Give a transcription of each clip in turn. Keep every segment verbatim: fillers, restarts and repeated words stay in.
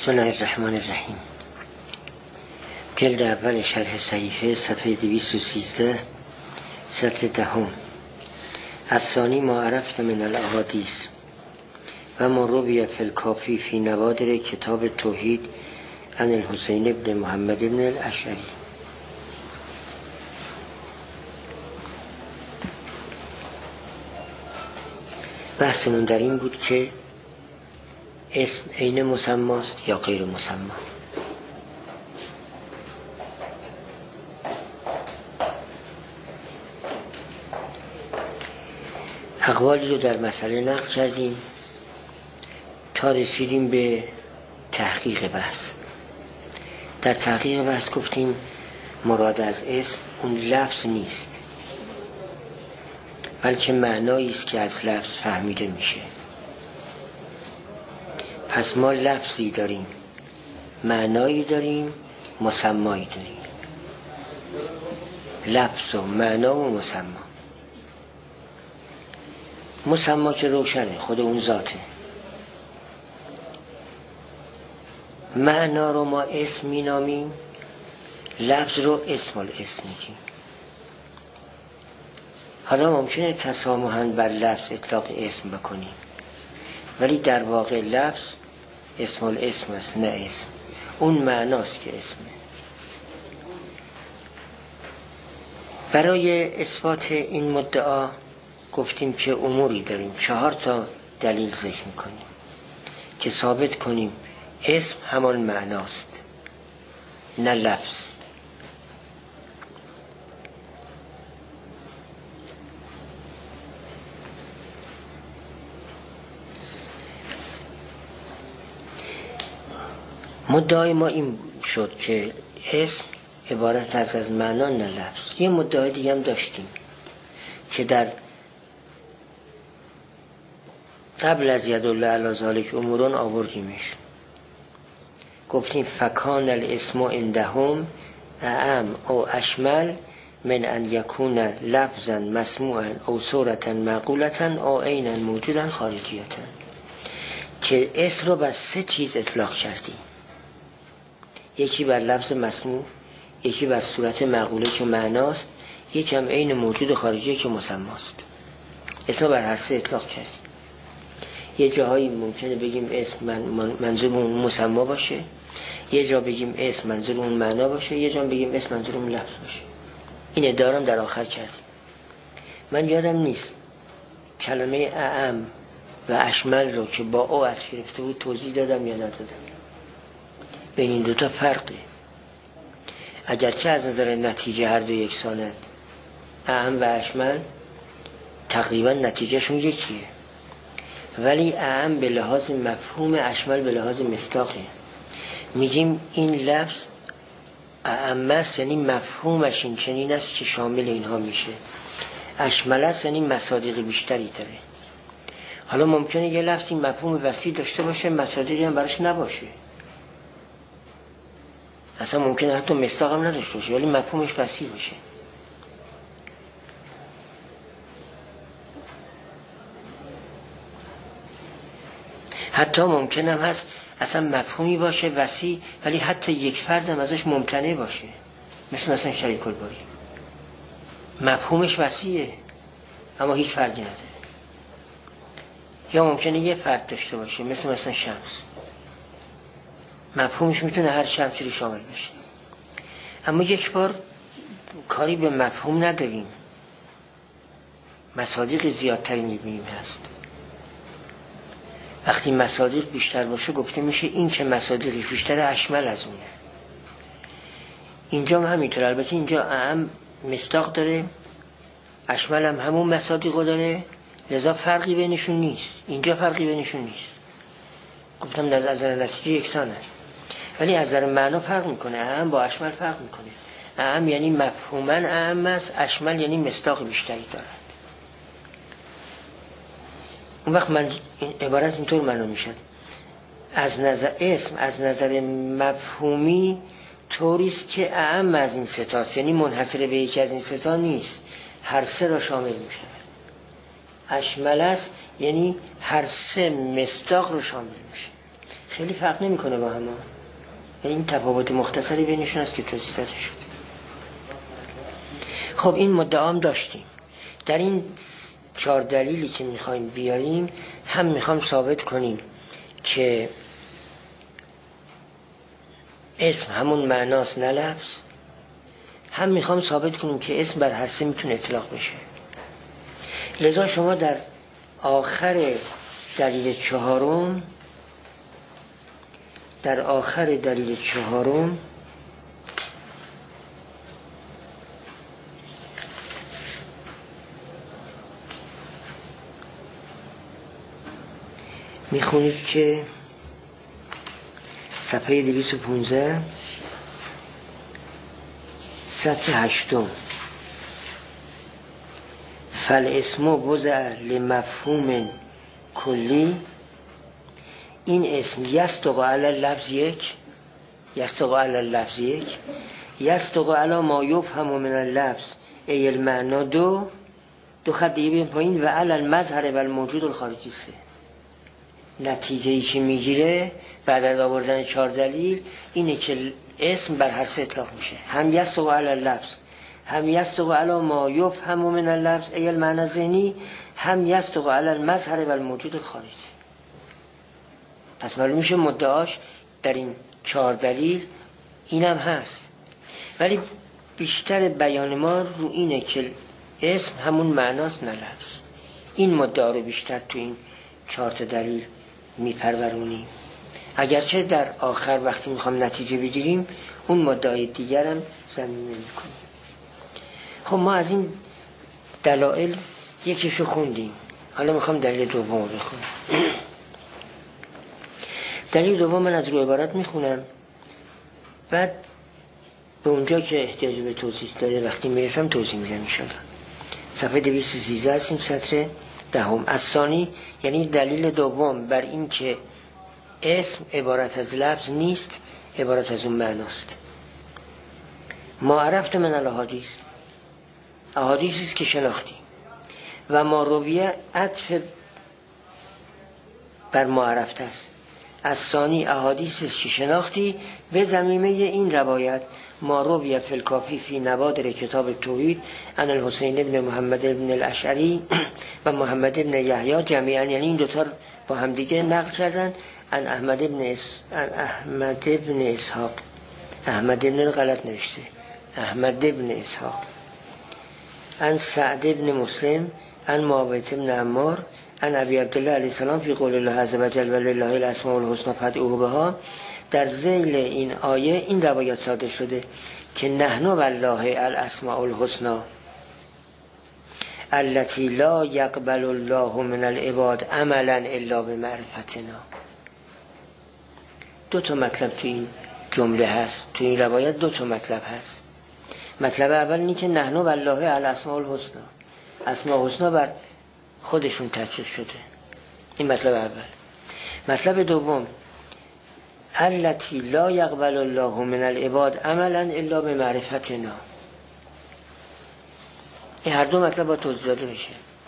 بسم الله الرحمن الرحیم. جلد اول شرح صحیفه صفحه دویست و سیزده سطر دهم. الثانی ما عرفت من الاحادیث و ما روی فی الکافی فی نوادر کتاب توحید عن الحسین ابن محمد ابن الاشعری. بحثمون در این بود که اسم عین مسماست یا غیر مسما. اقوالی رو در مسئله نقل کردیم تا رسیدیم به تحقیق بحث. در تحقیق بحث گفتیم مراد از اسم اون لفظ نیست، بلکه معنایی است که از لفظ فهمیده میشه. پس ما لفظی داریم، معنایی داریم، مسمایی داریم. لفظ و معنا و مسما. مسما که روشنه، خود اون ذاته. معنا رو ما اسم می نامیم، لفظ رو اسم الاسم میگیم. حالا ممکنه تسامحاً بر لفظ اطلاق اسم بکنیم، ولی در واقع لفظ اسم الاسم است، نه اسم. اون معناست که اسمه. برای اثبات این مدعا گفتیم که اموری داریم، چهار تا دلیل ذکر میکنیم که ثابت کنیم اسم همان معناست، نه لفظ. مدعای ما این شد که اسم عبارت از از معنا نه لفظ. یه مدعای دیگه هم داشتیم که در قبل از یدالله علی ذالک امورون آوردیمش. گفتیم فکان الاسم عندهم اعم او اشمل من ان یکون لفظا مسموعا او صورتا معقولتا او عینا موجودا خارجیتا، که اسم رو بر سه چیز اطلاق کردیم. یکی بر لفظ مسموع، یکی بر صورت معقوله که معناست، یکی هم عین موجود خارجی که مسماست. اسم بر هر سه اطلاق کردیم. یه جاهایی ممکنه بگیم اسم منظور اون مسما باشه، یه جا بگیم اسم منظور اون معنا باشه، یه جا بگیم اسم منظور اون لفظ باشه. این ادعا در آخر کردیم. من یادم نیست کلمه اعم و اشمل رو که با او عطف گرفته بود توضیح دادم یا ندادم. بین این دوتا فرقه، اگرچه از نظر نتیجه هر دو یکسانند. اعم و اشمل تقریبا نتیجهشون یکیه، ولی اعم به لحاظ مفهوم، اشمل به لحاظ مصداقه. میگیم این لفظ اعم است، یعنی مفهومش این چنین است که شامل اینها میشه. اشمل است یعنی مصادیق بیشتری داره. حالا ممکنه یه لفظی مفهوم وسیع داشته باشه، مصادیقی هم براش نباشه. اصلا ممکنه حتی مصداق هم نداشته باشه، ولی مفهومش وسیع باشه. حتی ممکنه هم هست اصلا مفهومی باشه وسیع، ولی حتی یک فرد هم ازش ممتنع باشه، مثل مثلا شریک الباری. مفهومش وسیعه اما هیچ فردی نداره. یا ممکنه یه فرد داشته باشه، مثل مثلا شمس. مفهومش میتونه هر شمسی رو شامل بشه، اما یک بار کاری به مفهوم نداریم، مصادیق زیادتری میبینیم هست. وقتی مصادیق بیشتر باشه گفته میشه این که مصادیقی بیشتر اشمل از اونه. اینجا هم همینطور. البته اینجا اعم مصداق داره، اشمل هم همون مصادیقو داره، لذا فرقی بینشون نیست. اینجا فرقی بینشون نیست. گفتم از نظر نتیجه یکسانه، ولی از نظر معنا فرق میکنه. اعم با اشمل فرق میکنه. اعم یعنی مفهوما اعم است، اشمل یعنی مصداق بیشتری دارد. اون وقت من عبارت اینطور معنا میشد: از نظر اسم از نظر مفهومی طوریست که اعم از این سه تاست، یعنی منحصر به یکی از این سه تا نیست، هر سه را شامل میشه. اشمل است یعنی هر سه مصداق رو شامل میشه. خیلی فرق نمیکنه با هم. یعنی این تفاوت مختصری بینشون هست که توضیح داده شد. خب این مدعام داشتیم. در این چهار دلیلی که میخوایم بیاریم هم میخوام ثابت کنیم که اسم همون معناست نه لفظ، هم میخوام ثابت کنیم که اسم بر هر سه میتونه اطلاق بشه. لذا شما در آخر دلیل چهارم در آخر دلیل چهارم میخونید که صفحه دویست و پانزده سطر هشتم فالاسم وضع لمفهوم کلی، این اسم یصدق علی لفظ یک یصدق علی لفظ یک یصدق علی ما یفهم من اللفظ ای المعنی دو دو خط دیگه بیم پایین و علی المظهر و الموجود الخارجی سه. نتیجه‌ای که میگیره بعد از آوردن چهار دلیل اینه که اسم بر هر سه اطلاق میشه، هم یصدق علی اللفظ، هم یصدق علی ما یفهم من اللفظ ای المعنی ذهنی، هم یصدق علی المظهر و الموجود الخارجی. پس معلوم میشه مدعاش در این چهار دلیل اینم هست، ولی بیشتر بیان ما رو اینه که اسم همون معناست نه لفظ. این مدعا رو بیشتر تو این چهار تا دلیل میپرورونیم، اگرچه در آخر وقتی میخوام نتیجه بگیریم اون مدعای دیگرم زمینه میکنیم. خب ما از این دلایل یکیشو خوندیم، حالا میخوام دلیل دوم رو بخونم. دلیل دوم من از روی عبارت میخونم، بعد به اونجا که احتیاج به توضیح داره وقتی میرسم توضیح میدم انشاءالله. صفحه دویست و سیزده هستیم، سطر دهم. از ثانی یعنی دلیل دوم بر این که اسم عبارت از لفظ نیست، عبارت از اون معناست. ما عرفت من الاحادیث، احادیثی است که شناختی، و ما رویه عطف بر ما عرفت است. از ثانی احادیثی است که شناختی به ضمیمه این روایت ما رویه فی الکافی فی نوادر کتاب توحید عن الحسین ابن محمد ابن الاشعری و محمد ابن یحیی جمیعا، یعنی این دوتا با هم دیگه نقل کردن عن احمد ابن اس... عن احمد ابن اسحاق، احمد ابن غلط نوشته، احمد ابن اسحاق، عن سعد ابن مسلم عن معاویه ابن عمار عن ابی عبدالله علیه السلام فی قول الله عز وجل ولله الاسماء الحسنی فادعوه بها. در ذیل این آیه این روایت صادر شده که نحن والله الاسماء الحسنی التي لا يقبل الله من العباد عملا الا بمعرفتنا. دو تا مطلب تو این جمله هست، تو این روایت دو تا مطلب هست. مطلب اول اینه که نحن والله الاسماء الحسنی، اسماء الحسنی بر خودشون تطبیق شده، این مطلب اول. مطلب دوم التي لا يقبل الله من العباد عملا الا بمعرفتنا. این هر دو مطلب با توضیح داده میشه.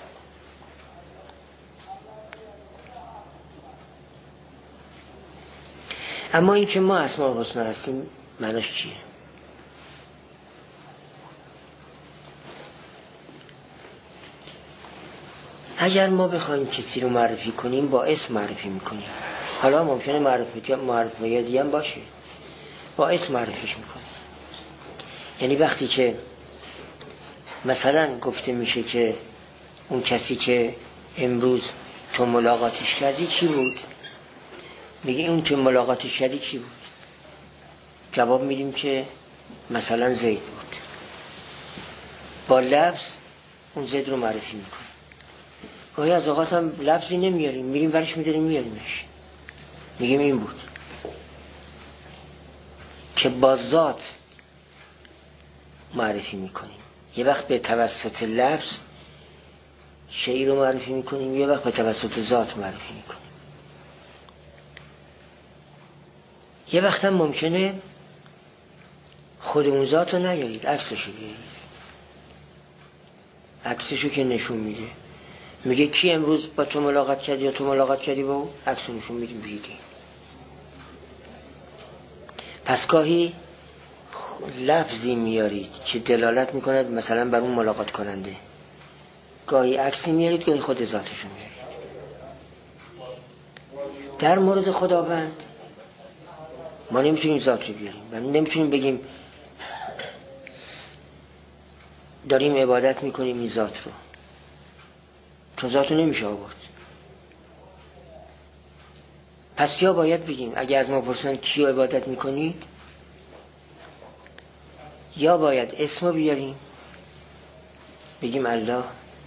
اما این که ما اسماء الحسنی هستیم معناش چیه؟ اگر ما بخوایم کسی رو معرفی کنیم با اسم معرفی میکنیم، حالا ممکنه معرفی معرفی دیگه هم باشه، با اسم معرفیش میکنیم. یعنی وقتی که مثلا گفته میشه که اون کسی که امروز تو ملاقاتش کردی کی بود، میگه اون که ملاقاتش کردی کی بود، جواب میدیم که مثلا زید بود. با لفظ اون زید رو معرفی میکنیم. گاهی از اوقات هم لفظی نمیاریم، میریم برش میداریم میاریمش، میگیم این بود. که با ذات معرفی میکنیم، یه وقت به توسط لفظ شیء رو معرفی میکنیم، یه وقت به توسط ذات معرفی میکنیم. یه وقت هم ممکنه خود اون ذات رو نیارید، عکسشو بیارید. عکسشو که نشون میده، میگه کی امروز با تو ملاقات کردی یا تو ملاقات کردی با اون، عکسو نشون میدیم بگیدیم. پس گاهی لفظی میارید که دلالت میکند مثلا بر اون ملاقات کننده، گاهی عکسی میارید، گاهی خود ذاتشو میارید. در مورد خداوند ما نمیتونیم ذات رو بیاریم و نمیتونیم بگیم داریم عبادت میکنیم این ذات رو، چون ذات رو نمیشه آورد. پس یا باید بگیم اگه از ما پرسن کیو عبادت میکنید، یا باید اسمو بیاریم بگیم الله،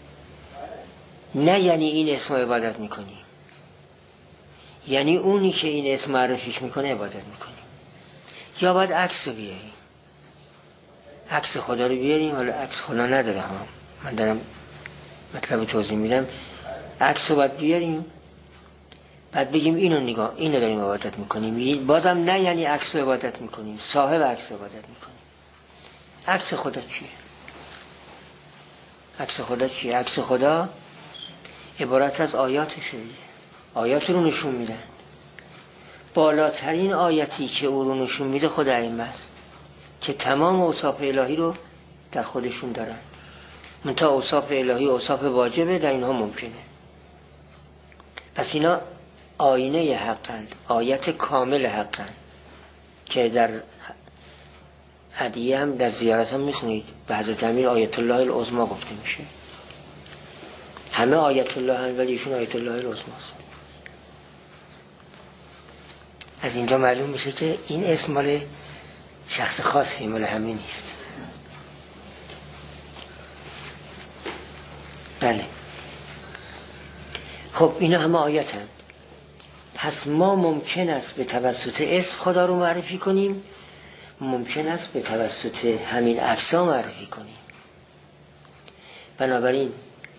نه یعنی این اسمو عبادت میکنیم، یعنی اونی که این اسم معرفیش میکنه عبادت میکنیم. یا باید عکس رو بیاریم، عکس خدا رو بیاریم. حالا عکس خدا نداره ها، من دارم مطلب توضیح میدم. عکس رو باید بیاریم، بعد بگیم اینو نگاه، اینو داریم عبادت میکنیم. بازم نه یعنی عکس رو عبادت میکنیم، صاحب عکس رو عبادت میکنیم. عکس خدا چیه؟ عکس خدا چیه؟ عکس خدا عبارت از آیاتشه. آیات رو نشون میدن. بالاترین آیتی که او رو نشون میده خود ائمه است که تمام اوصاف الهی رو در خودشون دارن. منتها اوصاف الهی اوصاف واجبه، در اینها ممکنه. پس اینا آینه حقند، آیت کامل حقند که در هدیه هم در زیارت هم میخونید به حضرت امیر آیت الله العظمی گفته میشه. همه آیت الله هم ولی ایشون آیت الله العظمی است. از اینجا معلوم میشه که این اسم مال شخص خاصی، مال همه نیست. بله. خب اینا همه آیت هم. پس ما ممکن است به توسط اسم خدا رو معرفی کنیم، ممکن است به توسط همین اجزا معرفی کنیم. بنابراین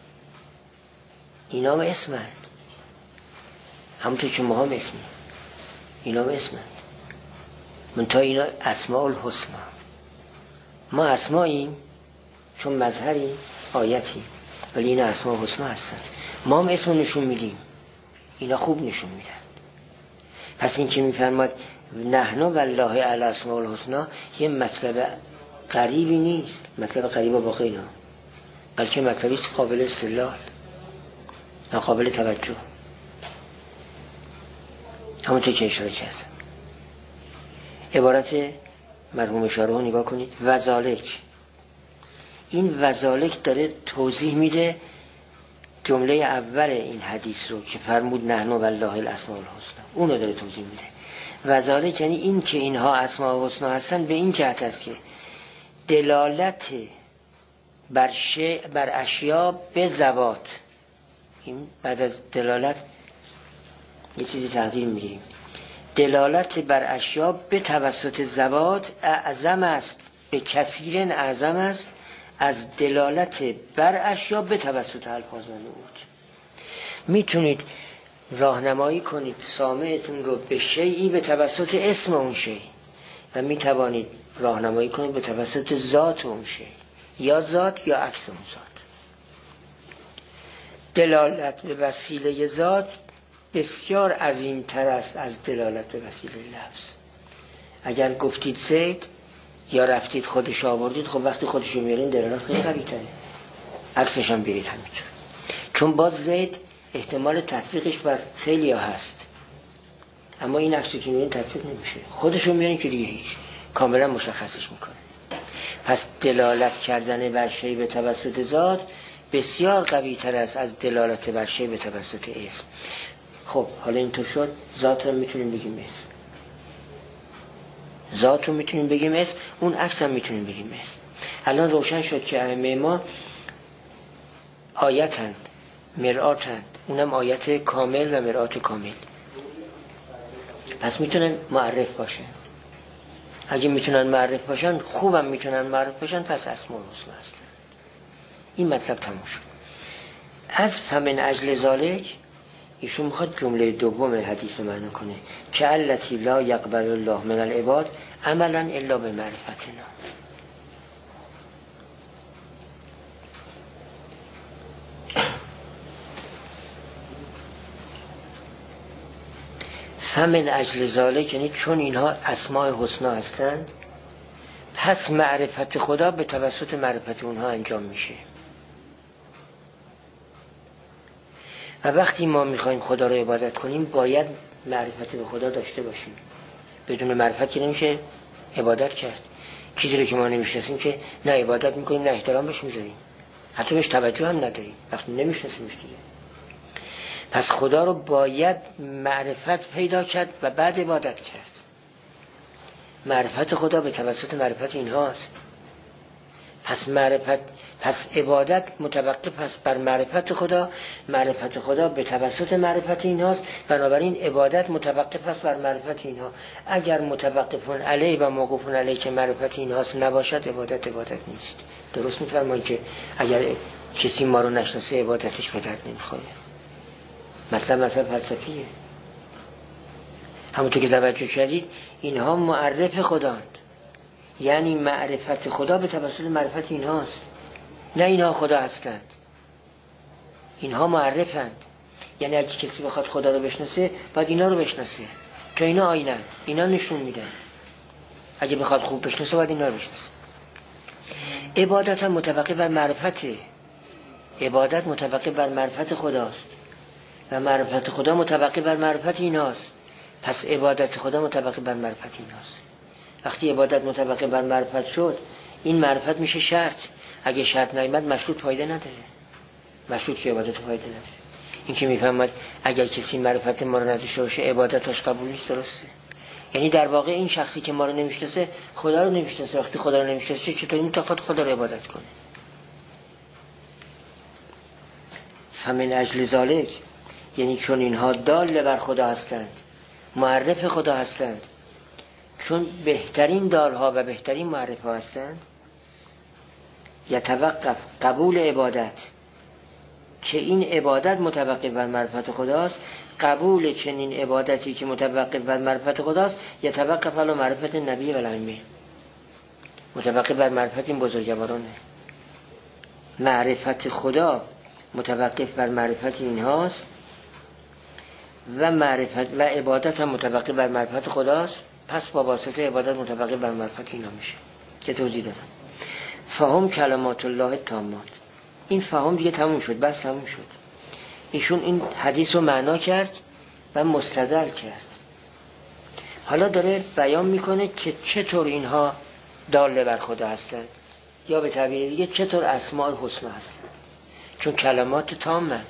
اینا هم اسمن، همونطور که ما هم اسمیم، اینا هم اسمن. منتها اینا اسماء الحسنا. ما اسماییم چون مظهریم، آیتیم، ولی اینا اسماء الحسنا هستن. ما هم اسم نشون میدیم، اینا خوب نشون میدن. پس این که میفرماد نحن والله علی اسماء الحسنا یه مطلب غریبی نیست، مطلب غریب با اینا، بلکه مطلبی است قابل استدلال، قابل توجه. همونطور که اشاره کردم. عبارت مرحوم اشاره رو نگاه کنید. وذالک، این وذالک داره توضیح میده جمله اول این حدیث رو که فرمود نحن والله الاسماء الحسنا، اونو داره توضیح میده. وذالک یعنی این که اینها اسماء الحسنا هستن به این جهت است که دلالت بر شیء بر اشیا به ذوات، این بعد از دلالت یه چیزی تقدیر میگیریم، دلالت بر اشیا به توسط ذوات اعظم است، به کثیر اعظم است از دلالت بر اشیا به توسط الفاظ و نعوت. میتونید راهنمایی کنید سامعتون رو به شیئی به توسط اسم اون شیء و میتوانید راهنمایی کنید به توسط ذات اون شیء، یا ذات یا عکس اون ذات. دلالت به وسیله ذات بسیار عظیم‌تر است از دلالت به وسیله لفظ. اگر گفتید زید یا رفتید خودش آوردید، خب وقتی خودش رو میارین دلالت خیلی قوی تره، عکسش هم بیارید همینطور، چون باز زید احتمال تطبیقش بر خیلی ها هست، اما این عکسی که میارین تطبیق نمیشه. خودش رو میارین که دیگه هیچ، کاملا مشخصش میکنه. پس دلالت کردن بر شیء به توسط ذات بسیار قوی تر است از دلالت بر شیء به توسط اسم. خب حالا اینطور شد، ذات رو میتونیم بگیم اسم، ذات رو میتونیم بگیم اسم، اون عکس هم میتونیم بگیم اسم. الان روشن شد که ائمه ما آیتند، مرآتند، اونم آیت کامل و مرآت کامل. پس میتونن معرف باشن. اگه میتونن معرف باشن، خوبم میتونن معرف باشن، پس اسماء الحسنا هستن. این مطلب تموم شد. از فمن اجل ذالک ایشون میخواد جمله دوم حدیث رو معنی کنه که التی لا یقبل الله من العباد عملا الا به معرفتنا. فمن اجل ذالک، یعنی چون اینها اسماء حسنا هستند، پس معرفت خدا به توسط معرفت اونها انجام میشه. و وقتی ما میخوایم خدا رو عبادت کنیم باید معرفت به خدا داشته باشیم. بدون معرفت که نمیشه عبادت کرد. چیزی رو که ما نمیشناسیم که نه عبادت میکنیم نه احترام بهش میذاریم، حتی بهش توجه هم نداریم وقتی نمیشناسیمش دیگه. پس خدا رو باید معرفت پیدا کرد و بعد عبادت کرد. معرفت خدا به توسط معرفت اینهاست. پس معرفت پس عبادت متوقف است بر معرفت خدا، معرفت خدا به توسط معرفت اینهاست، بنابراین عبادت متوقف است بر معرفت اینها. اگر متوقفون علیه و موقوفون علیه که معرفت اینهاست نباشد، عبادت عبادت نیست. درست میفرمایید که اگر کسی ما رو نشناسه عبادتش به درد نمیخوره. مطلب مطلب فلسفیه. همونطور که توجه کردید اینها معرف خداند، یعنی معرفت خدا به توسط معرفت اینهاست، نه اینها خدا هستند. اینها معرفند، یعنی اگه کسی بخواد خدا رو بشناسه باید اینا رو بشناسه، چون اینا آینند، اینا نشون میدن. اگه بخواد خوب بشناسه باید اینا رو بشناسه. عبادت هم متوقف بر معرفته. عبادت متوقف بر معرفت خداست و معرفت خدا متوقف بر معرفت ایناست. پس عبادت خدا متوقف بر معرفت ایناست. وقتی عبادت متوقف بر معرفت شد، این معرفت میشه شرط. اگه شرط نیامد مشروط فایده نداره. مشروط که عبادت فایده نداره. این که میفهمد اگر کسی معرفت ما رو نداشته باشه عبادتش قبول نیست. درسته؟ یعنی در واقع این شخصی که ما رو نمیشناسه خدا رو نمیشناسه. وقتی خدا رو نمیشناسه چطوری میتواند خدا رو عبادت کنه؟ فمن اجل ذالک، یعنی چون اینها دال بر خدا هستند، معرف خدا هستند، چون بهترین دالها و بهترین معرف ها هستند، یتوقف قبول عبادت، که این عبادت متوقف بر معرفت خداست، قبول چنین عبادتی که متوقف بر معرفت خداست یتوقف علی معرفت نبی و الائمه، متوقف بر معرفت این بزرگوارانه. معرفت خدا متوقف بر معرفت اینهاست و معرفت و عبادت هم متوقف بر معرفت خداست. پس با واسطه عبادت متوقف بر معرفت اینا میشه که توضیح دادم. فهم کلمات الله تامات. این فهم دیگه تموم شد، بس تموم شد. ایشون این حدیث رو معنا کرد و مستدل کرد. حالا داره بیان میکنه که چطور اینها داله بر خدا هستند، یا به تعبیر دیگه چطور اسماء حسنا هستند. چون کلمات تامه،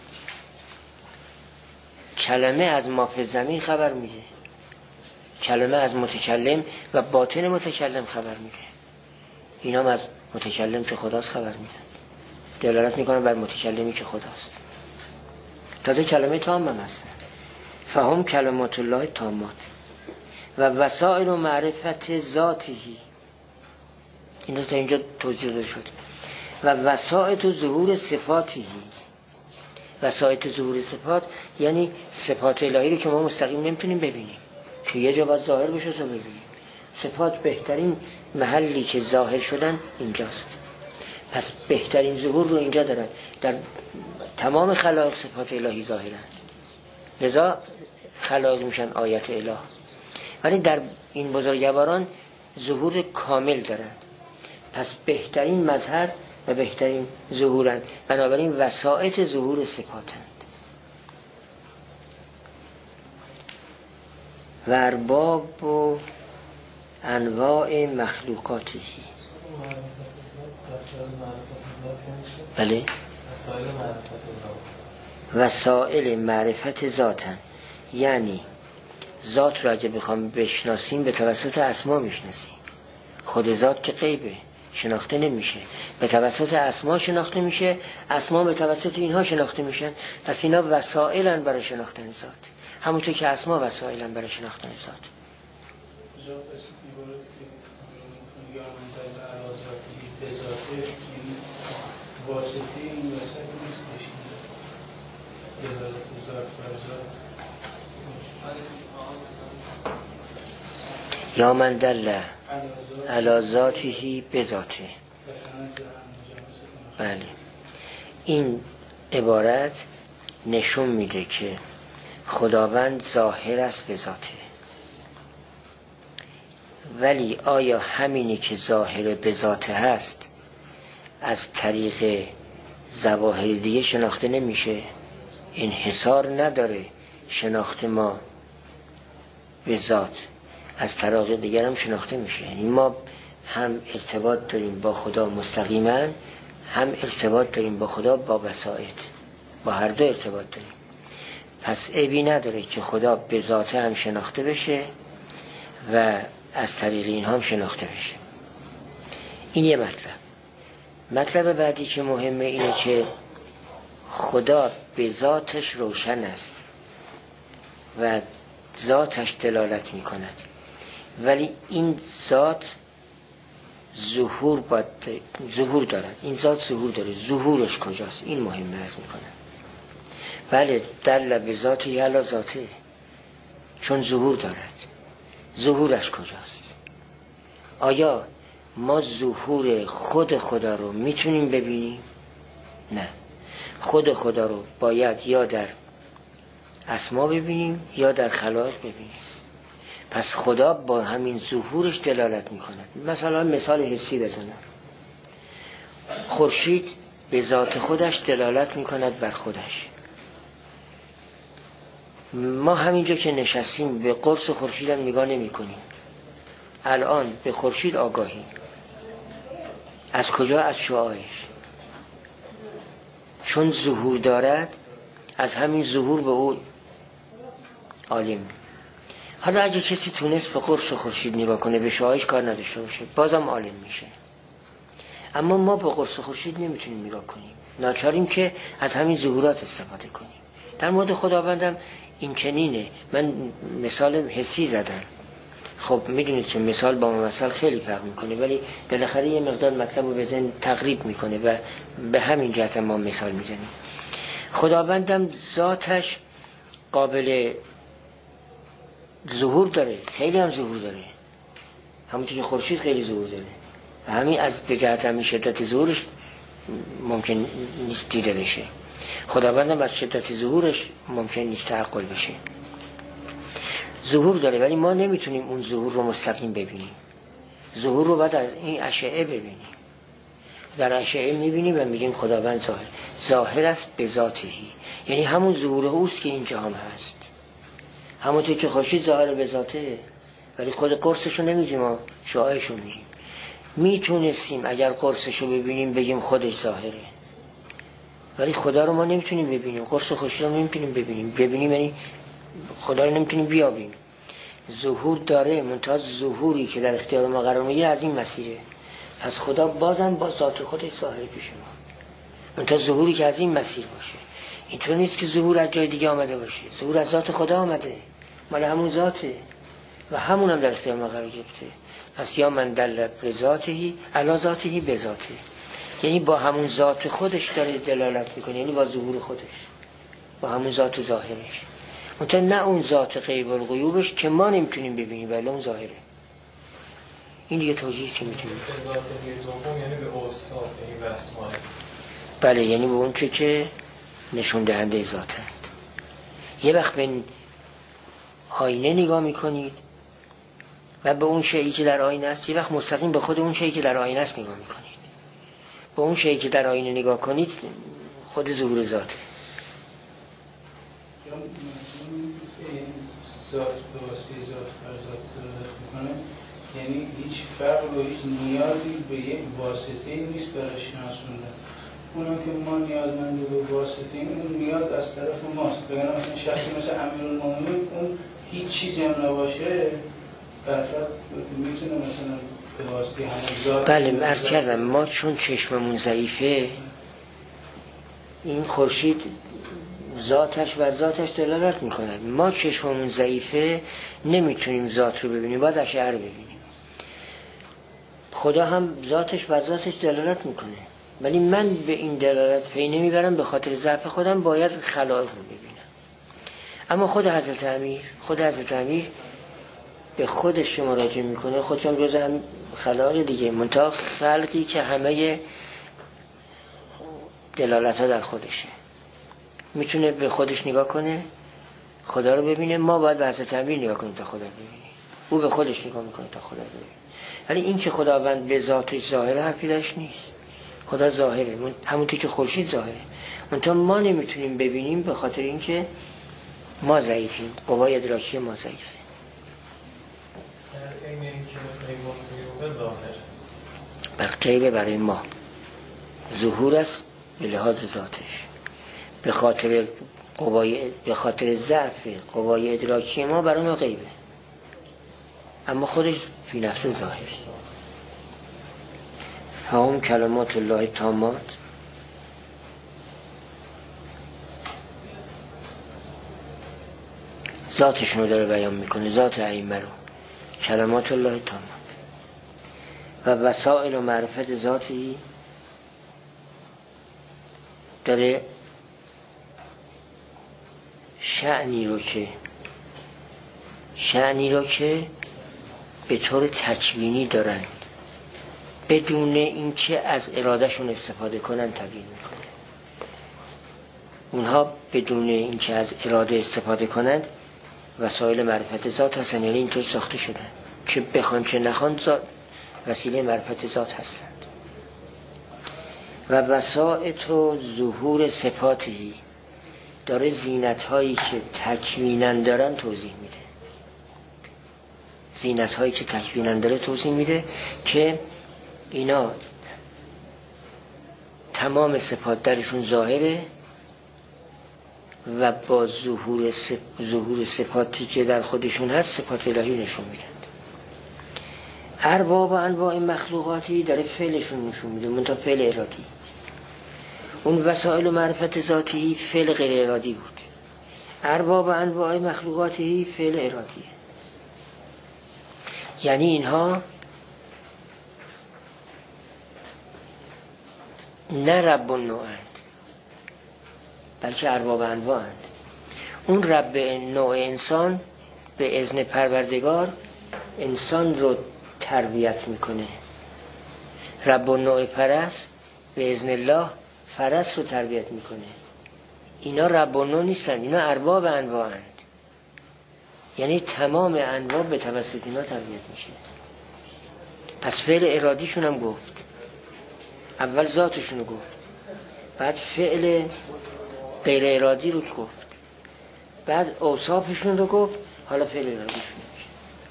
کلمه از ما فی الزمین خبر میده، کلمه از متکلم و باطن متکلم خبر میده. اینا هم از متکلم که خداست خبر میدن، دلالت میکنن بر متکلمی که خداست. تازه کلمه تام هم هستن. فهم کلمات الله تامات و وسائل و معرفت ذاتی. اینا تا اینجا توضیح داده شد. و وسائل ظهور صفاتی. وسائل ظهور صفات یعنی صفات الهی رو که ما مستقیم نمیتونیم ببینیم، که یه جا باید ظاهر بشه تا ببینیم. صفات بهترین محلی که ظاهر شدن اینجاست. پس بهترین ظهور رو اینجا دارن. در تمام خلائق صفات الهی ظاهرند، لذا خلائق میشن آیت اله. ولی در این بزرگواران ظهور کامل دارند. پس بهترین مظهر و بهترین ظهورند، بنابراین وسائط ظهور صفاتند. و ارباب و انواع مخلوقاتی. بله، وسائل معرفت ذاتن، یعنی ذات را اگه بخوام بشناسیم به توسط اسما میشناسیم. خود ذات که غیبه، شناخته نمیشه، به توسط اسما شناخته میشه، اسما به توسط اینها شناخته میشن. پس اینا وسائلن برای شناختن ذات، همونطور که اسما وسائلن برای شناختن ذات. یا من دل علی ذاته بذاته. بله، این عبارت نشون میده که خداوند ظاهر است به ذاته، ولی آیا همینی که ظاهر به ذاته هست از طریق ظواهر دیگه شناخته نمیشه؟ انحصار نداره شناخت ما به ذات، از طریق دیگر هم شناخته میشه. یعنی ما هم ارتباط داریم با خدا مستقیما، هم ارتباط داریم با خدا با وسائط، با هر دو ارتباط داریم. پس عیبی نداره که خدا به ذاته هم شناخته بشه و از طریق این هم شناخته بشه. این یه مطلب. مطلب بعدی که مهمه اینه که خدا به ذاتش روشن است و ذاتش دلالت می کند، ولی این ذات ظهور باید ظهور دارد. این ذات ظهور داره، ظهورش کجاست؟ این مهمه از می کند. بله دل به ذاتی علی ذاته، چون ظهور دارد. ظهورش کجاست؟ آیا ما ظهور خود خدا رو میتونیم ببینیم؟ نه، خود خدا رو باید یا در اسما ببینیم یا در خلائق ببینیم. پس خدا با همین ظهورش دلالت میکند. مثلا مثال حسی بزنم، خورشید به ذات خودش دلالت میکند بر خودش. ما همینجا که نشستیم به قرص خورشید هم نگاه نمی کنیم. الان به خورشید آگاهی از کجا؟ از شعاعش. چون ظهور دارد از همین ظهور به او عالم. حالا اگه کسی تونست به قرص خورشید نگاه کنه به شعاعش کار نداشته باشه بازم عالم میشه. اما ما به قرص خورشید نمیتونیم نگاه کنیم، ناچاریم که از همین ظهورات استفاده کنیم. در مورد خداوندم این چنینه. من مثال حسی زدم، خب میدونید که مثال با مثال خیلی فرق میکنه، ولی بالاخره یه مقدار مطلب رو به ذهن تقریب میکنه و به همین جهت ما مثال میزنیم. خداوندم ذاتش قابل ظهور داره، خیلی هم ظهور داره، همونطور که خورشید خیلی ظهور داره و همین از به جهت همین شدت ظهورش ممکن نیست دیده بشه. خداوندم از شدت ظهورش ممکن نیست تعقل بشه. ظهور داره ولی ما نمیتونیم اون ظهور رو مستقیم ببینیم. ظهور رو باید از این اشعه ببینیم. در اشعه میبینیم و میگیم خداوند ظاهر ظاهر است به ذاتهی، یعنی همون ظهور اوست که اینجا هم هست. همونطور که خورشید ظاهر به ذاته ولی خود قرصشو نمیگیم، ما شعاعشو میگیم. میتونستیم اگر قرصشو ببینیم بگیم خودش ظاهره، ولی خدا رو ما نمیتونیم ببینیم. قرص خورشید رو نمیتونیم ببینیم. ببینیم یعنی خدا رو نمیتونیم بیابیم. ظهور داره، منتها ظهوری که در اختیار ما قرار میگیره از این مسیره. پس خدا بازم با ذات خودش ظاهر پیش ما، منتها ظهوری که از این مسیر باشه. اینطور نیست که ظهور از جای دیگه آمده باشه. ظهور از ذات خدا آمده، مال همون ذاته و همون هم در اختیار ما قرار گرفته. پس یا من دل به ذاتهی علی ذاتهی به ذاته، یعنی با همون ذات خودش داره دلالت میکنه، یعنی با ظهور خودش، با همون ذات ظاهرش. منتها نه اون ذات غیب الغیوبش که ما نمیتونیم ببینیم، ولی اون ظاهره. این دیگه توجیهی که میتونیم. ذات دوم یعنی به اوصاف، یعنی به اسماء. بله، یعنی به اون چه که نشون دهنده ذاتند. یه وقت به آینه نگاه میکنید و به اون شیئی که در آینه است، یه وقت مستقیم به خود اون شیئی که در آینه است نگاه میکنید. به اون شیئی که در آینه نگاه کنید خود ظهور ذاته. ذات به واسطه ذات بر ذات دلالت میکنه، یعنی هیچ فرق و هیچ نیازی به یک واسطه نیست برای شناسوندن. اونم که ما نیازمند به واسطه این، اون نیاز از طرف ماست. بگم مثلا شخصی مثل امیرالمومنین اون هیچ چیزی هم نباشه در فرق میتونه مثلا به واسطه همون ذات. بله عرض کردم ما چون چشممون ضعیفه، این خورشید ذاتش و ذاتش دلالت میکنه. ما چشممون ضعیفه نمیتونیم ذات رو ببینیم، باید اشعه رو ببینیم. خدا هم ذاتش و ذاتش دلالت میکنه، ولی من به این دلالت پی نمیبرم، به خاطر ضعف خودم باید خلائق رو ببینم. اما خود حضرت امیر خود حضرت امیر به خودش مراجعه میکنه، خودش هم جز هم خلائق دیگه، منتها خلقی که همه دلالت ها در خودشه. میتونه به خودش نگاه کنه، خدا رو ببینه، ما باید به حضرت تنبیه نگاه کنیم تا خدا رو ببینیم، او به خودش نگاه میکنه تا خدا رو ببینیم. ولی این که خداوند به ذاتش ظاهره حرفی داشت نیست. خدا ظاهره، همونطور که خورشید ظاهره، منتها ما نمیتونیم ببینیم به خاطر اینکه ما ضعیفیم، قوای ادراکی ما ضعیفه. در این اینکه غیب ظاهره بر غیب برای ما ظهور است به لحاظ ذاتش، به خاطر قوای به خاطر ضعف قوای ادراکی ما برای ما غیبه، اما خودش فی نفس ظاهره. هم کلمات الله تامات ذاتشون رو داره بیان میکنه، ذات ائمه رو، کلمات الله تامات و وسائل و معرفت ذاتی داره شأنی رو که شأنی رو که به طور تکوینی دارن بدون اینکه از ارادهشون استفاده کنن تبیین میکنه. اونها بدون اینکه از اراده استفاده کنند وسایل معرفت ذات هستن، یعنی اینطور ساخته شدن چه بخوان چه نخوان ذات وسیله معرفت ذات هستند. و وسائط و ظهور صفاتی داره زینت هایی که تکوینن دارن توضیح میده، زینت هایی که تکوینن داره توضیح میده که اینا تمام صفات درشون ظاهره و با ظهور صف... ظهور صفاتی که در خودشون هست صفات الهی نشون میدن. ارباب و انواع مخلوقاتی داره فعلشون نشون میده، منتها فعل ارادی. اون وسائل و معرفت ذاتی فعل غیر ارادی بود. ارباب و انواع مخلوقاتی فعل ارادیه. یعنی اینها نه رب و نوعند بلکه ارباب و انواعند. اون رب نوع انسان به اذن پروردگار انسان رو تربیت میکنه، رب و نوع پرست به اذن الله فرس رو تربیت میکنه. اینا رب و نوع نیستن، اینا ارباب انواعند، یعنی تمام انواع به توسط اینا تربیت میشه. پس فعل ارادیشون هم گفت، اول ذاتشون رو گفت، بعد فعل غیر ارادی رو گفت، بعد اوصافشون رو گفت، حالا فعل ارادیشون میشه.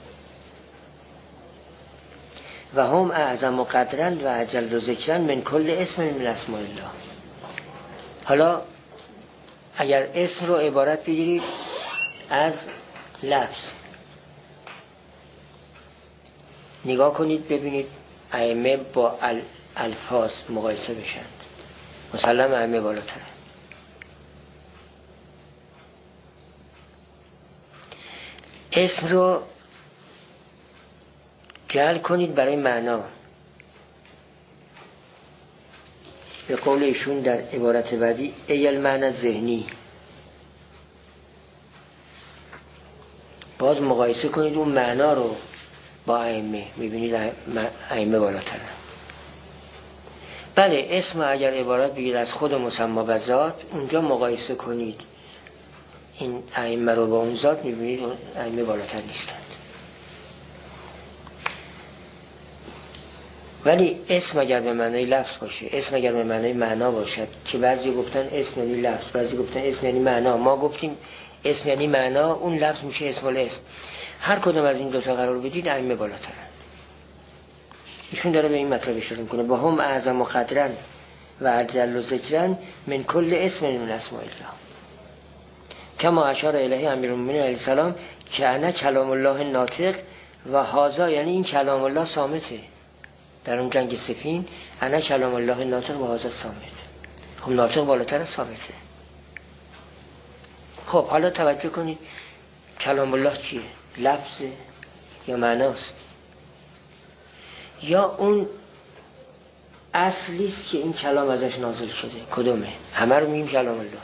و هم اعظم و قدرن و اجل و ذکرن من کل اسم من اسماء الله. حالا اگر اسم رو عبارت بگیرید از لفظ، نگاه کنید ببینید ائمه با الفاظ مقایسه بشن، مسلم ائمه بالاتره. اسم رو جعل کنید برای معنا. به قول ایشون در عبارت بعدی ای المعنی ذهنی، باز مقایسه کنید اون معنا رو با ائمه، میبینید ائمه بالاتره. بله اسم اگر عبارت بگید از خود مسما و ذات، اونجا مقایسه کنید این ائمه رو با اون ذات، میبینید ائمه بالاتر نیستند. ولی اسم اگر به معنای لفظ باشه، اسم اگر به معنای معنا باشد، که بعضی گفتن اسم یعنی لفظ، بعضی گفتن اسم یعنی معنا، ما گفتیم اسم یعنی معنا، اون لفظ میشه اسم الاسم. هر کدوم از این دو تا قرار بدید ائمه بالاترن. ایشون داره به این مطلب اشاره میکنه با هم اعظم و قدرن و اجل و ذکرن من کل اسم من اسماء الله، کما اشار الیه امیرالمومنین علیه السلام که انا کلام الله ناطق و هذا، یعنی این کلام الله صامته. در اون جنگ سفین انا کلام الله ناطق و هذا صامت. خب ناطق بالاتر از صامته. خب حالا توجه کنید کلام الله چیه؟ لفظه یا معناست یا اون اصلیست که این کلام ازش نازل شده؟ کدومه؟ همه رو میگیم کلام الله.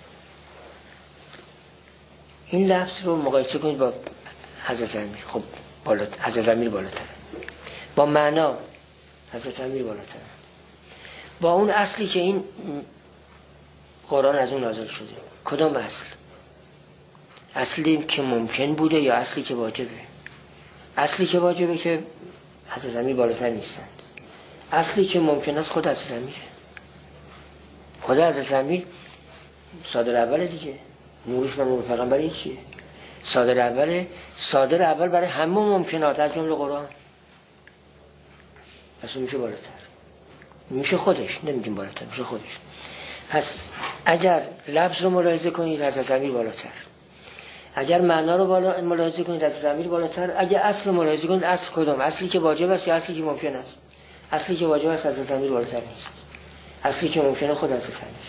این لفظ رو مقایسه کنید با حضرت امیر. خب بالاتر، حضرت امیر بالاتر. با معنا حضرت امیر بالاتر. با اون اصلی که این قرآن از اون نازل شده، کدوم اصل؟ اصلی که ممکن بوده یا اصلی که واجبه؟ اصلی که واجبه که حضرت امیر بالاتر نیستند. اصلی که ممکن است خود حضرت امیره. خود حضرت امیر صادر اوله دیگه، نورش و نور پیغمبر یکیه. صادر اوله، صادر اول برای همه ممکنات از جمله قرآن. پس میشه بالاتر، میشه خودش، نمیگیم بالاتر، میشه خودش. پس اگر لفظ رو ملاحظه کنید حضرت امیر بالاتر، اگر معنا رو بالا ملاحظه کنید حضرت امیر بالاتر، اگر اصل رو ملاحظه کنید اصل کدوم؟ اصلی که واجب است یا اصلی که ممکن است؟ اصلی که واجب است حضرت امیر بالاتر نیست، اصلی که ممکنه خود حضرت امیر.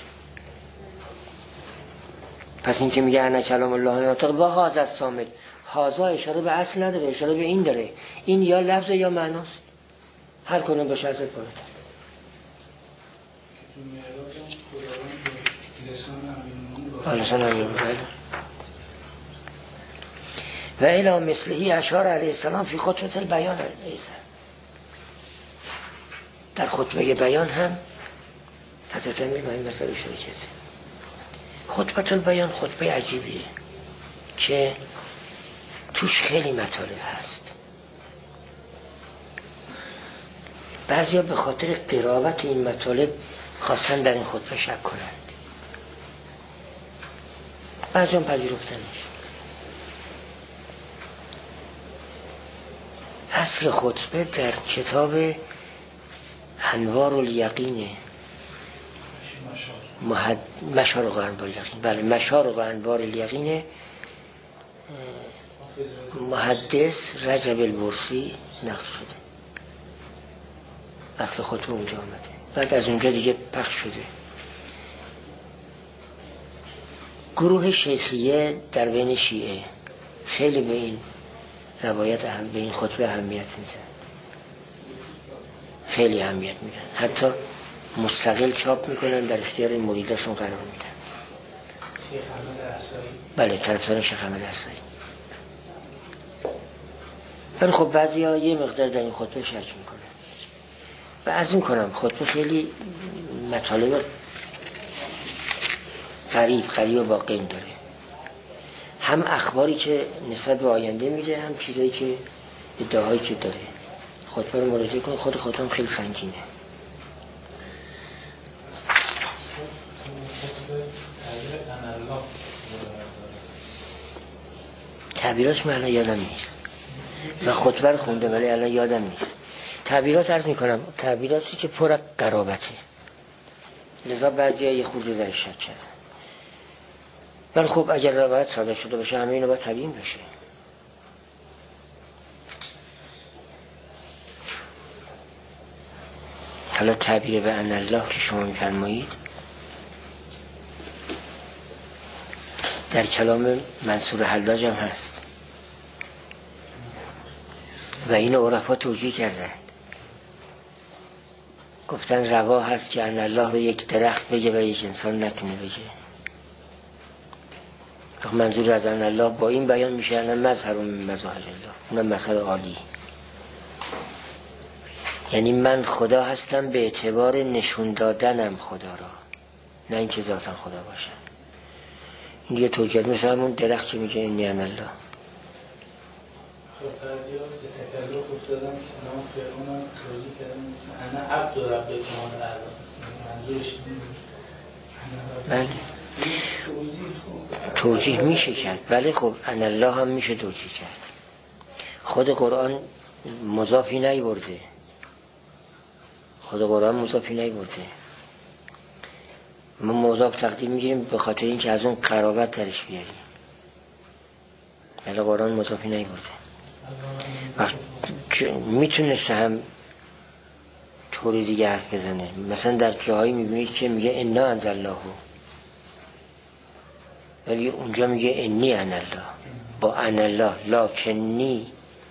پس این که میگه انا کلام الله ناطق و هذا الصامت، هذا اشاره به اصل نداره، اشاره به این داره. این یا لفظ یا معناست، هر کدوم باشه حضرت بالاتر. لسان امین و الی مثلهی اشار علیه السلام فی خطبه البیان ایضا. در خطبه بیان هم حضرت امیر به این مطلب اشاره کرد. خطبه البیان خطبه عجیبیه که توش خیلی مطالب هست. بعضیا به خاطر قرابت این مطالب خواستن در این خطبه شک کنند، بعضی هم پذیرفتنش. اصل خطبه در کتاب انوار الیقینه، محد... مشارق انوار الیقین، بله مشارق انوار الیقینه. محدث رجب البرسی نقل شده، اصل خطبه اونجا آمده، بعد از اونجا دیگه پخش شده. گروه شیخیه در بین شیعه خیلی به این روایت هم به این خطبه اهمیت میدن، خیلی اهمیت میدن، حتی مستقل چاپ میکنن، در اختیار این مریداشون قرار میدن. شیخ احمد احصایی، بله طرفدار شیخ احمد احصایی. ولی خب بعضیا یه مقدار در این خطبه شک میکنن و از این کنم خطبه خیلی مطالب غریب غریب و واقعی داره، هم اخباری که نسبت به آینده میده، هم چیزایی که ادعاهایی که داره. خطبه رو مراجعه کنید، خود خطبه هم خیلی سنگینه. تعبیراش من الان یادم نیست و خطبه رو خوندم ولی الان یادم نیست. تعبیرات عرض میکنم تعبیراتی که پر قرابته، لذا بعضی ها یه خورده در شک کردن. ولی خب اگر روایت صادر شده باشه همه اینو باید تبیین بشه. حالا تعبیر به ان الله که شما میفرمایید در کلام منصور حلاج هم هست و این عرفا توجیه کردن، گفتن روا هست که ان الله رو یک درخت بگه و یک انسان نتونه بگه. منظور از ان الله با این بیان میشه ان مظهر من مظاهر الله، اونم مظهر عالی، یعنی من خدا هستم به اعتبار نشون دادنم خدا را، نه اینکه ذاتم خدا باشم. این دیگه توجیه مثل همون درخت که میگه انی ان الله. خب بعضی ها به تکلف افتادن که نام فرعون هم توضیح کردن انا عبد و رب کمان العلا، منظورش بله توجیه میشه کرد. بله خب ان الله هم میشه توجیه کرد. خود قرآن مضافی نیورده، خود قرآن مضافی نیورده، ما مضاف تقدیم میگیریم به خاطر اینکه از اون قرابت درش بیاریم. بله قرآن مضافی نیورده. میتونسته هم طوری دیگه حرف بزنه، مثلا در جاهایی میبینید که میگه انا انزلناه، ولی اونجا میگه انی ان الله، با ان الله لکنی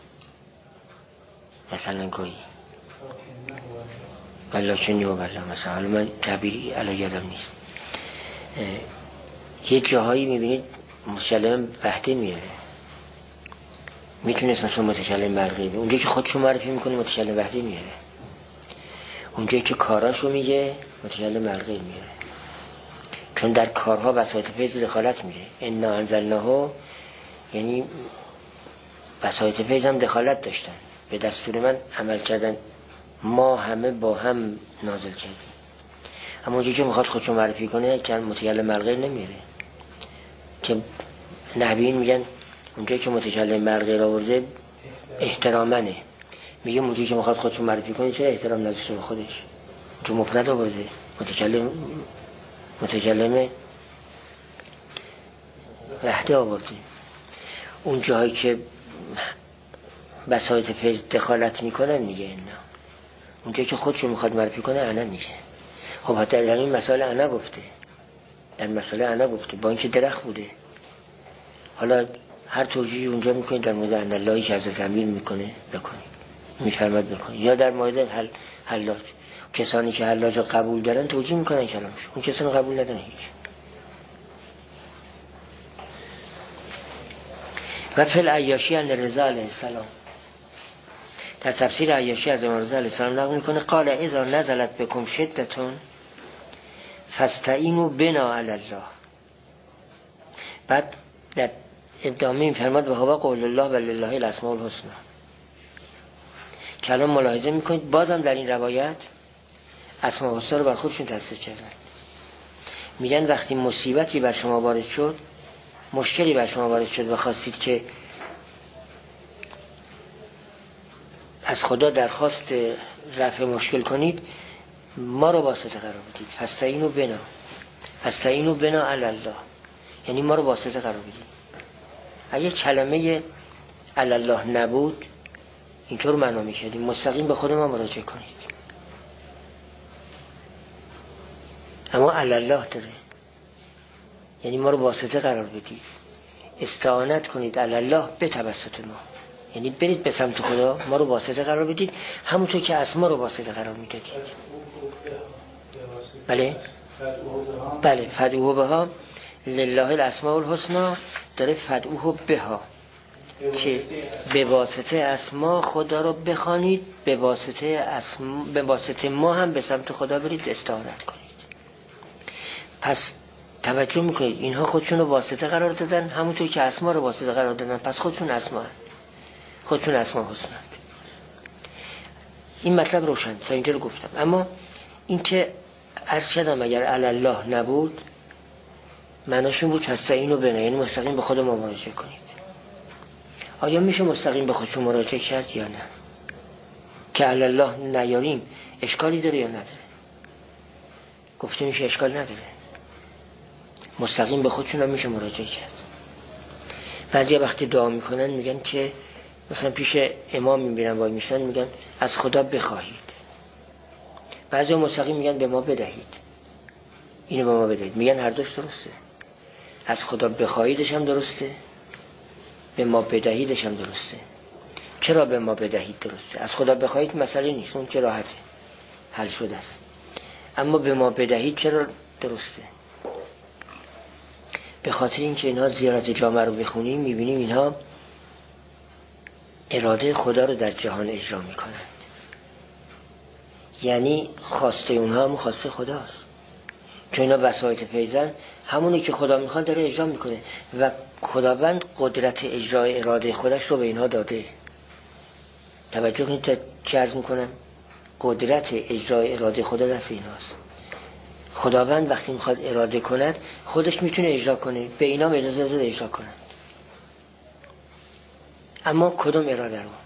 مثلا گویی لکنی و بلا مثلا. حالا من تعبیری الان یادم نیست. یه جاهایی میبینید متکلم وحده میاره، میتونست مثلا متکلم مرغیبه، اونجایی که خودشو معرفی میکنه متکلم وحده میاره، اونجایی که کاراشو میگه متکلم مرغیب میاره، چون در کارها بساط فیض دخالت میده. انا انزلناه یعنی وسایط فیض هم دخالت داشتن، به دستور من عمل کردن، ما همه با هم نازل کردیم. اما اونجایی که میخواد خودشو معرفی کنه که متکلم الغیر نمیره، که نحویین میگن اونجایی که متکلم الغیر آورده احترامنه، میگه اونجایی که میخواد خودشو معرفی کنه چرا احترام نذاشته به خودش، چون مفرد آورده، متکلم متکلم وحده آورده. اون جایی که بساط فیض دخالت میکنن میگه اینا، اونجایی که خودشو میخواد معرفی کنه انا میگه. خب حتی در این مسئله انا گفته، در مسئله انا گفته با اینکه درخت بوده. حالا هر توجیهی اونجا میکنید در مورد ان اللهی که حضرت امیر میکنه بکنید، میفرماد بکنید، یا در مورد حل حلاج، کسانی که حلاج قبول دارن توجیه میکنن کلامش، اون کسانی قبول ندارن هیچ. و فی العیاشی ان رضا علیه السلام، در تفسیر عیاشی از امام رضا علیه السلام نقل میکنه قال اذا نزلت بكم شدتون فاستعینوا بنا علی الله. بعد در ادامه میفرماد و هو قول الله و لله الاسماء الحسنى. کلام ملاحظه میکنید بازم در این روایت اسماء الحسنی رو بر خودشون تطبیق کردن. میگن وقتی مصیبتی بر شما وارد شد، مشکلی بر شما وارد شد و خواستید که از خدا درخواست رفع مشکل کنید، ما رو واسطه قرار بدید. فاستعینوا بنا، فاستعینوا بنا علی الله، یعنی ما رو واسطه قرار بدید. اگه کلمه علی الله نبود اینطور معنا می‌کردیم مستقیم به خود ما مراجعه کنید، اما علی الله داره، یعنی ما رو واسطه قرار بدید، استعانت کنید علی الله به توسط ما، یعنی برید به سمت خدا، ما رو واسطه قرار بدید، همونطور که اسما رو واسطه قرار میدادید. بله بله فدعوه بها لله الاسماء الحسنى، داره فدعوه بها که به واسطه اسما خدا رو بخوانید، به واسطه اسما، به واسطه ما هم به سمت خدا برید استعانت کنید. پس توجه میکنید اینها خودشون رو واسطه قرار دادن، همونطور که اسما رو واسطه قرار دادن، پس خودشون اسما هست. خودشون اسما حسنند. این مطلب روشن تا اینجا رو گفتم. اما این که عرض کردم اگر علی الله نبود معناشون بود فاستعینوا بنا، یعنی مستقیم به خود ما مراجعه کنید. آیا میشه مستقیم به خودشون مراجعه کرد یا نه؟ که علی الله نیاریم اشکالی داره یا نداره؟ گفته میشه اشکال نداره، مستقیم به خودشون هم میشه مراجعه کرد. بعضی وقتی دعا میکنن میگن که مثلا پیش امام میبینن وای میشن میگن از خدا بخواهید، بعضی مستقیم میگن به ما بدهید، اینو به ما بدهید. میگن هر دوش درسته، از خدا بخواهیدش هم درسته، به ما بدهیدش هم درسته. چرا به ما بدهید درسته؟ از خدا بخواهید مسئله نیست، اون که راحته حل شده است. اما به ما بدهید چرا درسته؟ به خاطر اینکه اینها زیارت جامعه رو بخونیم میبینیم اینها اراده خدا رو در جهان اجرا میکنن، یعنی خواسته اونها هم خواسته خداست، چون اینا بساط فیضن، همونی که خدا میخواد داره اجرا میکنه و خداوند قدرت اجرای اراده خودش رو به اینها داده. توجه کنید چه عرض میکنم، قدرت اجرای اراده خدا دست ایناست. خداوند وقتی میخواد اراده کند خودش میتونه اجرا کنه، به اینا اجازه داده اجرا کنند. اما کدوم اراده رو؟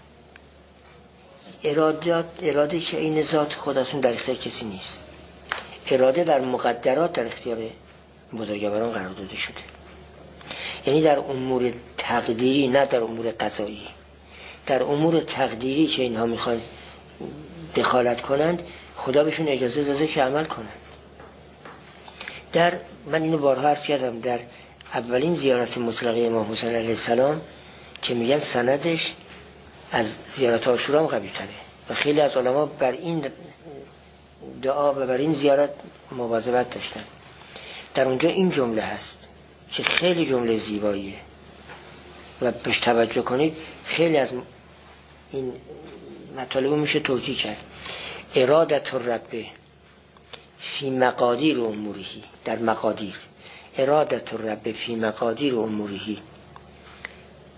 اراده اراده که این ذات خداشون در اختیار کسی نیست. اراده در مقدرات در اختیار بزرگواران قرار داده شده، یعنی در امور تقدیری نه در امور قضایی. در امور تقدیری که اینها میخوان دخالت کنند خدا بهشون اجازه داده که عمل کنند. در من اینو بارها عرض کردم، در اولین زیارت مطلقه امام حسین علیه السلام که میگن سندش از زیارت عاشورا هم قوی تره و خیلی از علما بر این دعا و بر این زیارت مواظبت داشتن. در اونجا این جمله هست که خیلی جمله زیباییه و بهش توجه کنید، خیلی از این مطالب میشه توجیه کرد. ارادت الرب فی مقادیر امورهی، در مقادیر، ارادت الرب فی مقادیر امورهی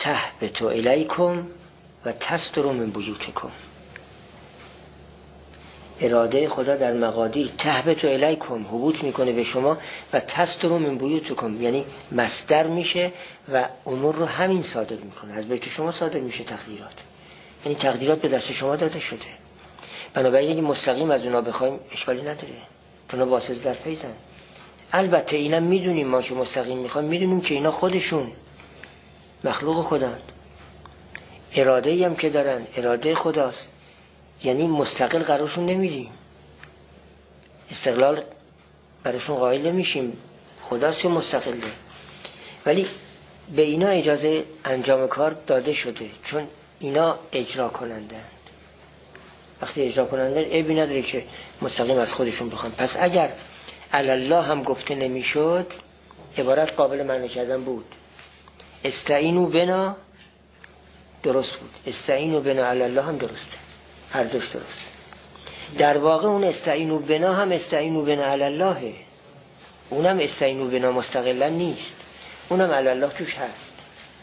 تهبط الیکم و تصدر من بیوتکم. اراده خدا در مقادیر تهبط الیکم حبوط میکنه به شما و تصدر من بیوتکم، یعنی مصدر میشه و امور رو همین صادر میکنه، از بیت شما صادر میشه تقدیرات، یعنی تقدیرات به دست شما داده شده. بنابراین اگه مستقیم از اونا بخوایم اشکالی نداره، اونا واسطه در فیضن. البته اینا میدونیم، ما که مستقیم میخوایم میدونیم که اینا خودشون مخلوق خدان، اراده ای هم که دارن اراده خداست، یعنی مستقل قرارشون نمیدیم، استقلال براشون قائل نمیشیم، خداست که مستقله، ولی به اینا اجازه انجام کار داده شده چون اینا اجرا کنندند. وقتی اجرا کنندند عیبی نداره که مستقیم از خودشون بخوان. پس اگر الله هم گفته نمیشد عبارت قابل معنی کردن بود. استعینوا بنا درست بود، استعینوا بنا الله هم درسته، هر دوش درسته. در واقع اون استعینوا بنا هم استعینوا بنا الله، اونم استعینوا بنا مستقلا نیست، اونم الله توش هست.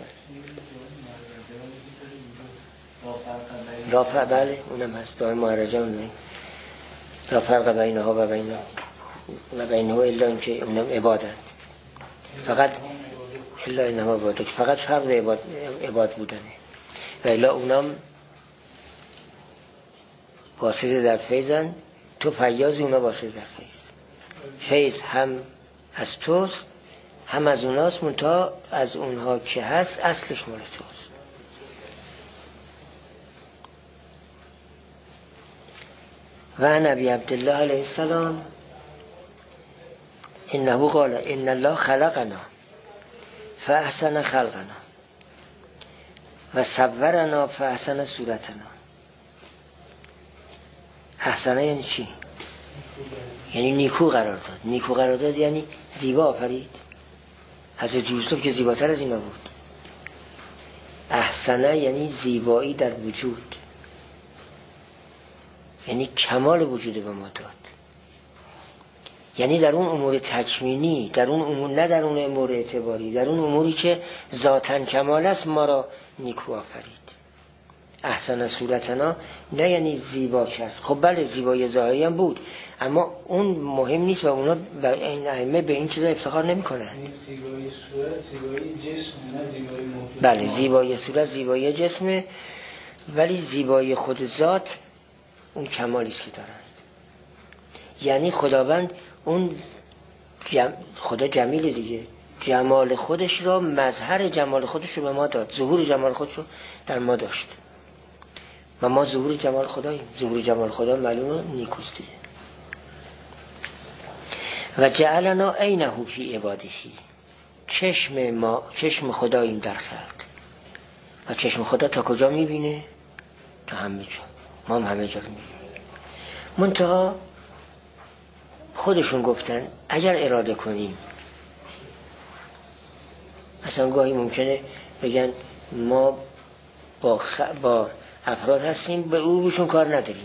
لا فرق، بله اونم هست، دائم معرجه اونم لا فرق بینها و بین و بینها الا اینکه اونم عبادند، فقط الا اینها عبادت، فقط فرق به عباد, عباد بودنه و الا اونم واسطه در فیضن، تو فیاضی، اونا واسطه در فیض. فیض هم از توست هم از اوناست، منتها از اونها که هست اصلش مال توست. و نبی عبدالله علیه السلام انه قال ان الله خلقنا فاحسن خلقنا و صورنا فاحسن صورتنا. احسنه یعنی چی؟ یعنی نیکو قرار داد. نیکو قرار داد یعنی زیبا آفرید. حضرت یوسف که زیباتر از اینا بود. احسنه یعنی زیبایی در وجود، یعنی کمال وجود به ما داد، یعنی در اون امور تکوینی، در اون امور، نه در اون امور اعتباری، در اون اموری که ذاتاً کمال است ما را نیکو آفرید. احسن صورتنا نه یعنی زیبا کرد. خب بله زیبایی ظاهری هم بود، اما اون مهم نیست و اونا بر این ائمه به این چیزا افتخار نمی‌کنن. زیبایی صورت زیبایی جسم، نه زیبایی موجود. بله زیبایی صورت زیبایی جسمه، ولی زیبایی خود ذات اون کمالی است که دارن. یعنی خداوند اون جم... خدا جمیل دیگه، جمال خودش را، مظهر جمال خودش رو به ما داد، ظهور جمال خودش رو در ما داشت و ما ظهور جمال خداییم. ظهور جمال خدا معلومه نیکوست دیگه. و جعلنا عینه فی عباده، چشم ما، چشم خداییم در خلق. و چشم خدا تا کجا میبینه؟ تا همه جا. ما هم همه جا رو میبینیم. منتها خودشون گفتن اگر اراده کنیم، مثلا گاهی ممکنه بگن ما با, خ... با افراد هستیم به او بهشون کار نداریم،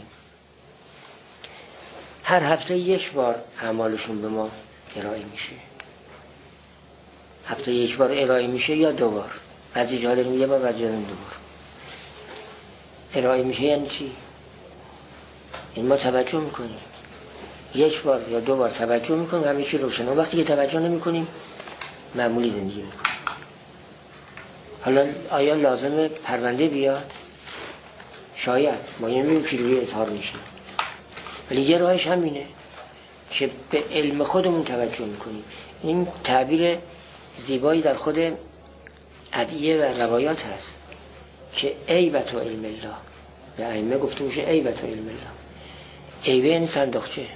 هر هفته یک بار اعمالشون به ما ارائه میشه، هفته یک بار ارائه میشه یا دو بار، بعضی جا داریم یه بار، بعضی جا داریم دو بار ارائه میشه. یعنی چی؟ این ما توجه میکنیم، یک بار یا دو بار توجه میکنیم، همیشه روشنه. وقتی که توجه نمیکنیم معمولی زندگی میکنیم. حالا آیا لازمه پرونده بیاد؟ شاید، ما یه نمیدونیم که روی اظهار میشه، ولی یه راهش همینه که به علم خودمون توجه میکنیم. این تعبیر زیبایی در خود ادعیه و روایات هست که عیبت و علم الله، به ائمه گفته میشه عیبت و علم الله. عیبه یعنی صندوقچه.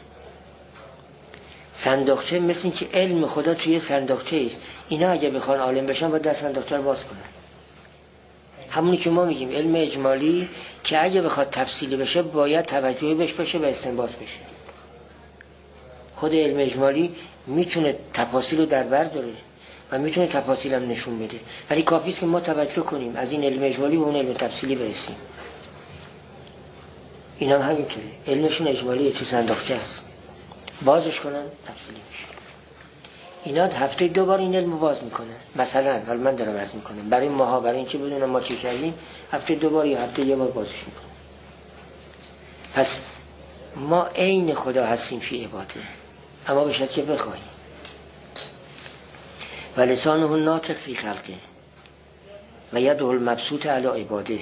صندوقچه مثل این که علم خدا توی صندوقچه است. اینا اگه بخوان عالم بشن باید در صندوقچه رو باز کنن. همونی که ما میگیم علم اجمالی که اگه بخواد تفصیلی بشه باید توجهی بهش بشه و استنباط بشه. خود علم اجمالی میتونه تفاصیل رو در بر داره و میتونه تفاصیل هم نشون بده، ولی کافی است که ما توجه کنیم از این علم اجمالی به اون علم تفصیلی برسیم. اینا هم همینطوره، علمشون اجمالیه، تو صندوقچه است، بازش کنن تفصیلی میشه. اینا هفته دو بار این علمو باز میکنن. مثلا حالا من دارم عرض میکنم برای ماها، برای اینکه بدونم ما چی کردیم، هفته دو بار یا هفته یه بار بازش میکنم. پس ما عین خدا هستیم فی عباده، اما به شرط که بخوایم. و لسانه ناطق فی خلقه و یده المبسوط علی عباده.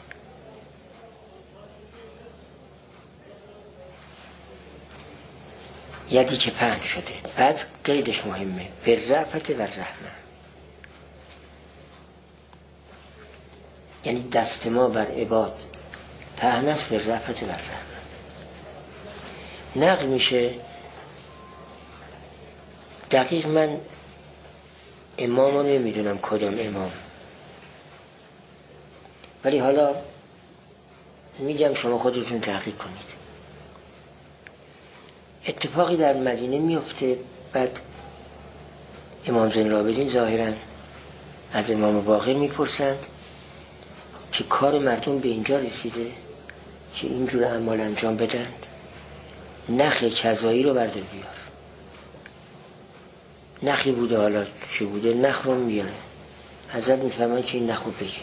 یدی که پهن شده. بعد قیدش مهمه، به رأفت و رحمه، یعنی دست ما بر عباد پهن است به رأفت و رحمه. نقل میشه، دقیق من امام رو نمیدونم کدام امام، ولی حالا میگم شما خودتون تحقیق کنید. اتفاقی در مدینه میفته، بعد امام زین العابدین ظاهرا از امام باقر میپرسند که کار مردم به اینجا رسیده که اینجور اعمال انجام بدند، نخ کذایی رو بردار بیار. نخی بوده، حالا چه بوده، نخ رو میاره. حضرت میفهمن که این نخ رو بگیر.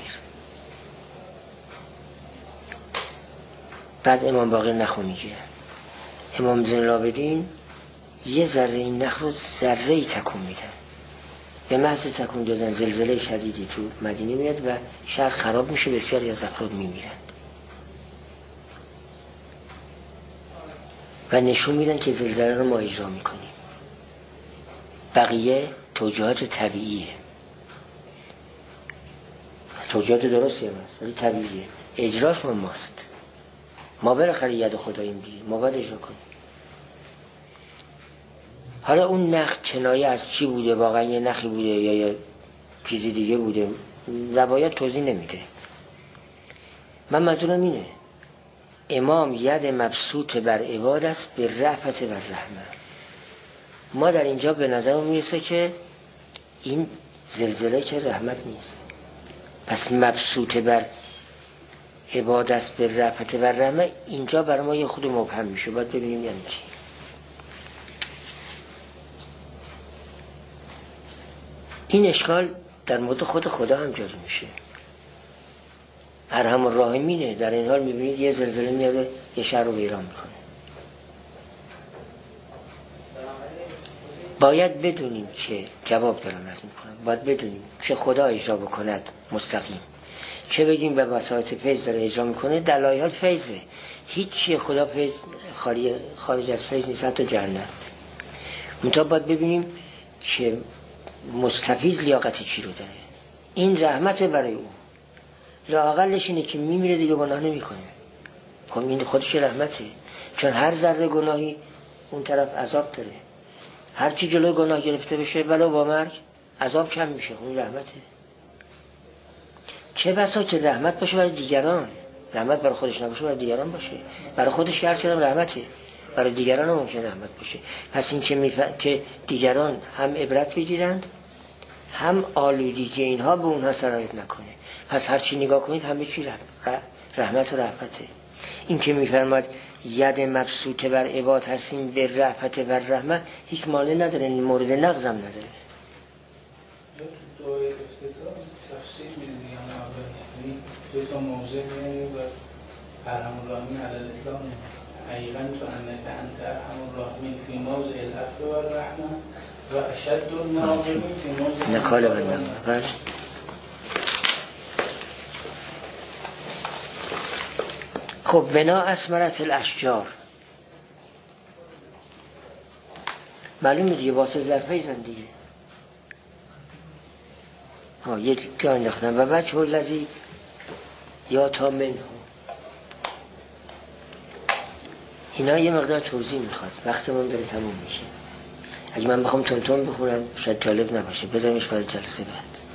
بعد امام باقر نخ رو میگیره. امام زین العابدین یه ذره این نخ رو ذره ای تکون میدن. به محض تکون دادن زلزله شدیدی تو مدینه میاد و شهر خراب میشه، بسیاری از افراد میمیرند و نشون میدن که زلزله رو ما اجرا میکنیم. بقیه توجیهات طبیعیه، توجیهات درستی هم هست ولی طبیعیه، اجراش ما ماست. ما بالاخره ید خداییم دیگه، ما باید اجرا کنیم. حالا اون نخ کنایه از چی بوده، واقعا یه نخی بوده یا یه چیزی دیگه بوده، روایت توضیح نمیده. من منظورم اینه، امام ید مبسوط بر عباد است به رأفت و رحمه. ما در اینجا به نظر میرسه که این زلزله که رحمت نیست، پس مبسوط بر عباد است به رأفت و رحمه اینجا برای ما یه خود مبهم میشه. باید ببینیم یعنی چی. این اشکال در مورد خود خدا هم جاری میشه. ارحم الراحمینه. در این حال میبینید یه زلزله میاد یه شهر رو ویران میکنه. باید بدونیم که جواب دارم از میکنم، باید بدونیم که خدا اجرا بکند مستقیم، چه بگیم به وسایط فیض داره اجرا میکنه. دلایل فیضه، هیچی خدا فیض خارج, خارج از فیض نیست، حتی جهنم. منتها باید ببینیم که مستفیض لیاقت چی رو داره. این رحمت برای او، لااقلش اینه که میمیره دیگه گناه نمیکنه. خب این خودش رحمته، چون هر ذره گناهی اون طرف عذاب داره. هر چی جلوی گناه گرفته بشه ولو با مرگ عذاب کم میشه. اون رحمته. چه بسا که رحمت باشه برای دیگران، رحمت برای خودش نباشه برای دیگران باشه. برای خودش هر چیزی رحمته، برای دیگران هم ممکنه رحمت باشه. پس این که میف... که دیگران هم عبرت بگیرند، هم آلودگی اینها به اونها سرایت نکنه. پس هر چی نگاه کنید همه چی رحمت, رحمت و رحمته. این که میفرماد ید مبسوط بر عباد هستیم به رحمت و رحمت، هیچ مانع نداره، مورد نقض هم نداره. تو دعای افتتاح تفسیر میدونی هم اول دو تا موضع میگه و ارحم الراحمین علی الاطلاق حقیقا تو انت انت ارحم الراحمین فی موضع العفو و الرحمه و اشد الناقمین فی موضع نکاله بندم. خب بنا اسمرت الاشجار، معلومه دیگه واسه ظرفه زندگی ها یک جا انداختن و بچه لذی یا تا منه. اینا یه مقدار توضیح میخواد، وقت من داره تموم میشه. اگه من بخوام تون تون بخونم شاید جالب نباشه، بذاریمش برای جلسه بعد.